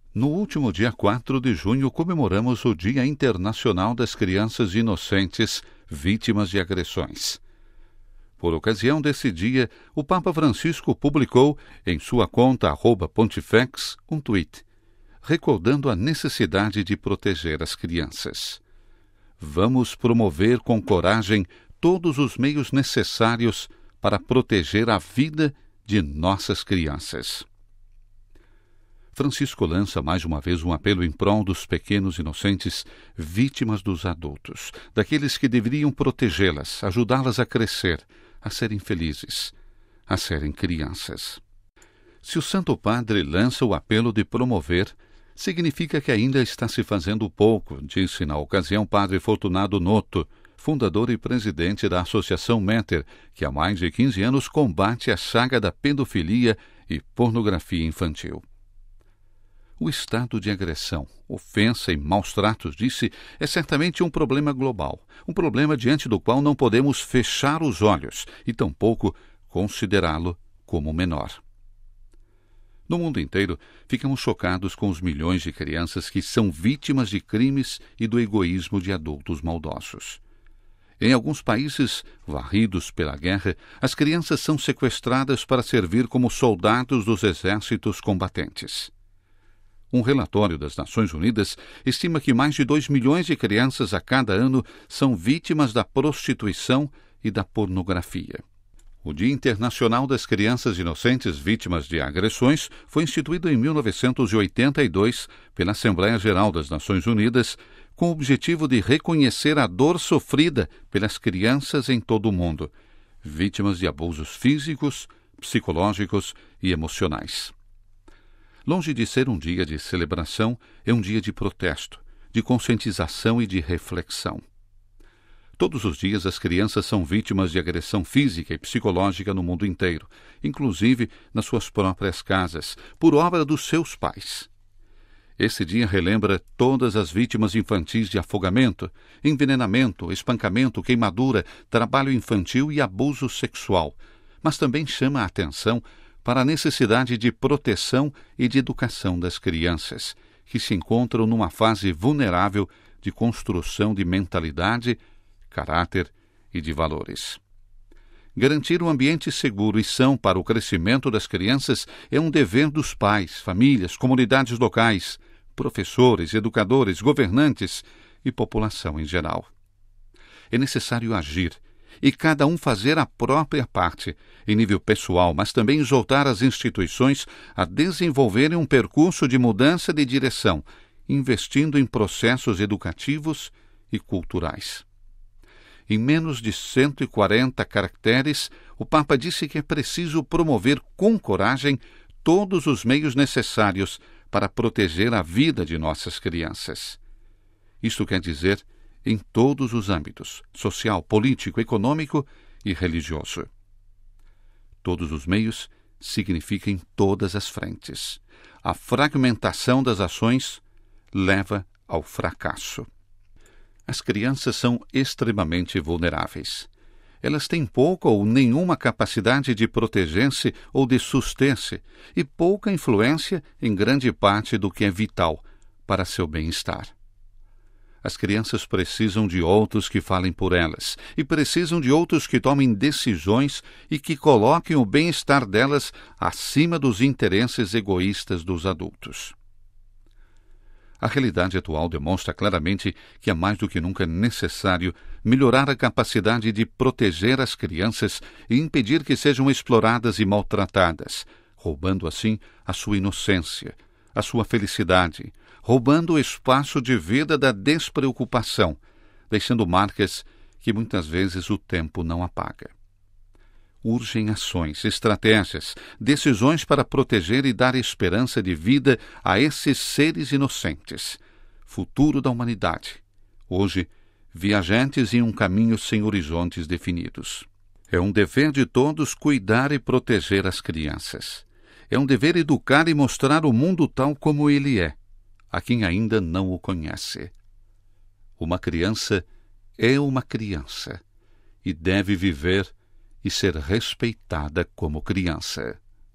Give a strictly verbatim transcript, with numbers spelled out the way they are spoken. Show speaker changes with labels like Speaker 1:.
Speaker 1: No último dia quatro de junho, comemoramos o Dia Internacional das Crianças Inocentes Vítimas de Agressões. Por ocasião desse dia, o Papa Francisco publicou, em sua conta arroba pontifex, um tweet, recordando a necessidade de proteger as crianças. Vamos promover com coragem todos os meios necessários para proteger a vida de nossas crianças. Francisco lança mais uma vez um apelo em prol dos pequenos inocentes, vítimas dos adultos, daqueles que deveriam protegê-las, ajudá-las a crescer, a serem felizes, a serem crianças. Se o Santo Padre lança o apelo de promover, significa que ainda está se fazendo pouco, disse na ocasião Padre Fortunato Noto, fundador e presidente da Associação Metter, que há mais de quinze anos combate a chaga da pedofilia e pornografia infantil. O estado de agressão, ofensa e maus-tratos, disse, é certamente um problema global, um problema diante do qual não podemos fechar os olhos e tampouco considerá-lo como menor. No mundo inteiro, ficamos chocados com os milhões de crianças que são vítimas de crimes e do egoísmo de adultos maldosos. Em alguns países, varridos pela guerra, as crianças são sequestradas para servir como soldados dos exércitos combatentes. Um relatório das Nações Unidas estima que mais de dois milhões de crianças a cada ano são vítimas da prostituição e da pornografia. O Dia Internacional das Crianças Inocentes Vítimas de Agressões foi instituído em mil novecentos e oitenta e dois pela Assembleia Geral das Nações Unidas com o objetivo de reconhecer a dor sofrida pelas crianças em todo o mundo, vítimas de abusos físicos, psicológicos e emocionais. Longe de ser um dia de celebração, é um dia de protesto, de conscientização e de reflexão. Todos os dias as crianças são vítimas de agressão física e psicológica no mundo inteiro, inclusive nas suas próprias casas, por obra dos seus pais. Esse dia relembra todas as vítimas infantis de afogamento, envenenamento, espancamento, queimadura, trabalho infantil e abuso sexual, mas também chama a atenção para a necessidade de proteção e de educação das crianças, que se encontram numa fase vulnerável de construção de mentalidade, caráter e de valores. Garantir um ambiente seguro e são para o crescimento das crianças é um dever dos pais, famílias, comunidades locais, professores, educadores, governantes e população em geral. É necessário agir e cada um fazer a própria parte, em nível pessoal, mas também exortar as instituições a desenvolverem um percurso de mudança de direção, investindo em processos educativos e culturais. Em menos de cento e quarenta caracteres, o Papa disse que é preciso promover com coragem todos os meios necessários para proteger a vida de nossas crianças. Isto quer dizer em todos os âmbitos, social, político, econômico e religioso. Todos os meios significa em todas as frentes. A fragmentação das ações leva ao fracasso. As crianças são extremamente vulneráveis. Elas têm pouca ou nenhuma capacidade de proteger-se ou de suster-se e pouca influência em grande parte do que é vital para seu bem-estar. As crianças precisam de outros que falem por elas e precisam de outros que tomem decisões e que coloquem o bem-estar delas acima dos interesses egoístas dos adultos. A realidade atual demonstra claramente que é mais do que nunca necessário melhorar a capacidade de proteger as crianças e impedir que sejam exploradas e maltratadas, roubando assim a sua inocência, a sua felicidade, roubando o espaço de vida da despreocupação, deixando marcas que muitas vezes o tempo não apaga. Urgem ações, estratégias, decisões para proteger e dar esperança de vida a esses seres inocentes, futuro da humanidade, hoje viajantes em um caminho sem horizontes definidos. É um dever de todos cuidar e proteger as crianças. É um dever educar e mostrar o mundo tal como ele é, a quem ainda não o conhece. Uma criança é uma criança e deve viver e ser respeitada como criança.